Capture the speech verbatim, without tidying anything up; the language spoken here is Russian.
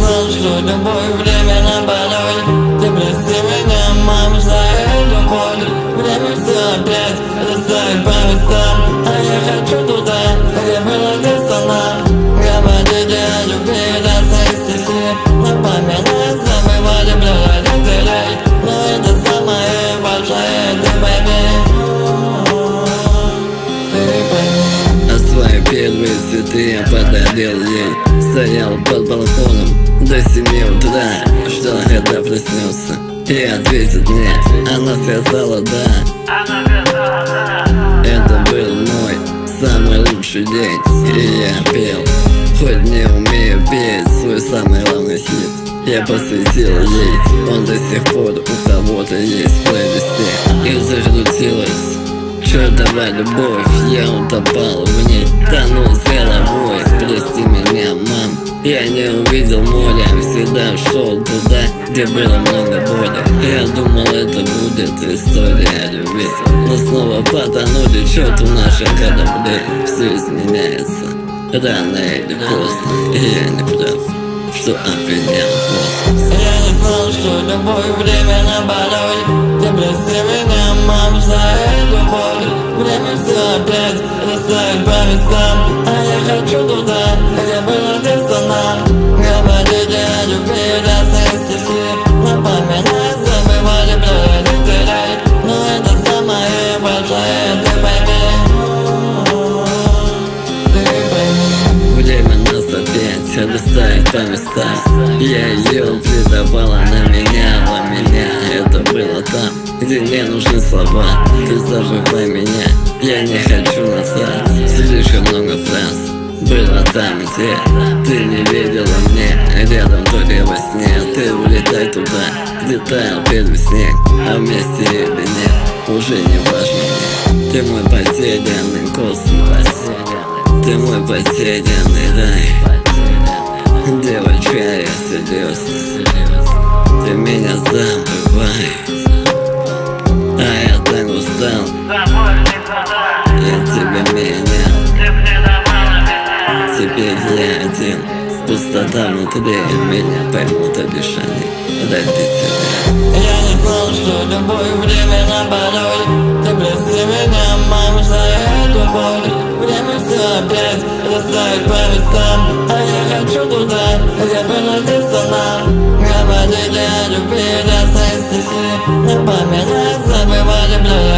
знал, что любое время на порой. Ты прости меня, мам, за эту боль. Время все опять расставит по местам, а я хочу туда, где было детство нам. Говорили о любви до своих стихи, напоминай, забывали про родителей. Но это самое большое, ты пойми. Свои первые цветы я подарил ей. Стоял под балконом до семи утра, ждал, когда проснется и ответит мне. Она сказала да. Это был мой самый лучший день, и я пел. Хоть не умею петь свой самый главный хит, я посвятил ей. Он до сих пор у кого-то есть в плейлисте. И закрутилась чертова любовь, я утопал в ней, тонул с головой. Прости меня, мам, я не увидел моря, всегда шел туда, где было много боли. Я думал, это будет история любви, но снова потонули черту наши корабли. Все изменяется рано или поздно, и я не прав, что обвинял поздно. Я не знал, что любое время на порой. Ты прости меня, мам, за эту боль. Время все опять расставит по местам, а я хочу туда, где было детство нам. Говорили о любви до своих стихи, напоминай, забывали про родителей. Но это самое большое, ты пойми. Ты пойми. Время нас опять расставит по местам. Я ее предавала, она меняла меня. Это было там, где не нужны слова. Ты забывай меня, я не хочу назад. Слишком много фраз было там, где ты не видела мне. Рядом только во сне. Ты улетай туда, где таял первый снег, а вместе или нет, уже не важно мне. Ты мой потерянный космос, ты мой потерянный рай. Девочка, я серьезно, ты меня забывай. А я так устал, я тебя менял. Теперь я один, пустота внутри, меня поймут лишь они ради тебя. Я не знал, что любое время на порой. Ты прости меня, мам, за эту боль. Время все опять расставит по местам, а я хочу туда, где было детство нам. Говорили о любви до своих стихи, напоминай, забывали про